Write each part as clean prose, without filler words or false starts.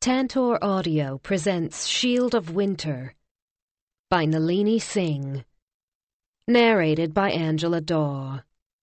Tantor Audio presents Shield of Winter by Nalini Singh. Narrated by Angela Daw.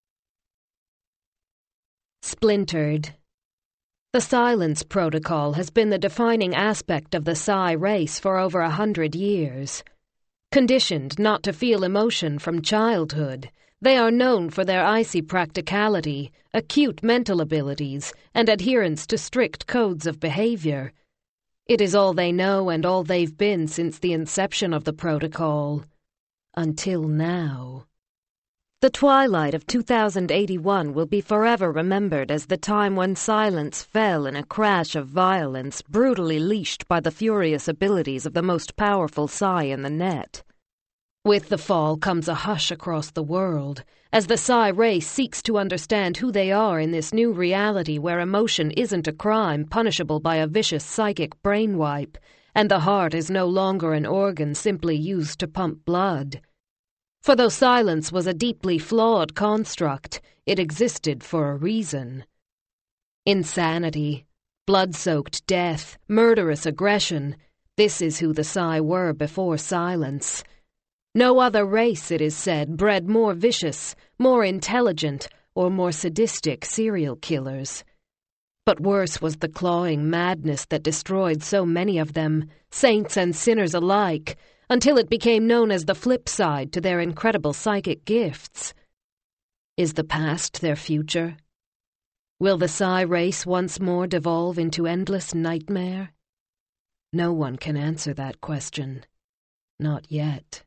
Splintered. The Silence Protocol has been the defining aspect of the Psi race for over 100 years. Conditioned not to feel emotion from childhood, they are known for their icy practicality, acute mental abilities, and adherence to strict codes of behavior. It is all they know and all they've been since the inception of the protocol. Until now. The twilight of 2081 will be forever remembered as the time when Silence fell in a crash of violence brutally leashed by the furious abilities of the most powerful Psi in the net. With the fall comes a hush across the world, as the Psi race seeks to understand who they are in this new reality where emotion isn't a crime punishable by a vicious psychic brainwipe, and the heart is no longer an organ simply used to pump blood. For though silence was a deeply flawed construct, it existed for a reason. Insanity, blood-soaked death, murderous aggression, this is who the Psi were before silence. No other race, it is said, bred more vicious, more intelligent, or more sadistic serial killers. But worse was the clawing madness that destroyed so many of them, saints and sinners alike, until it became known as the flip side to their incredible psychic gifts. Is the past their future? Will the Psi race once more devolve into endless nightmare? No one can answer that question. Not yet.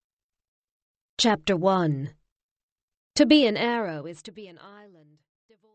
Chapter 1. To be an arrow is to be an island, devoid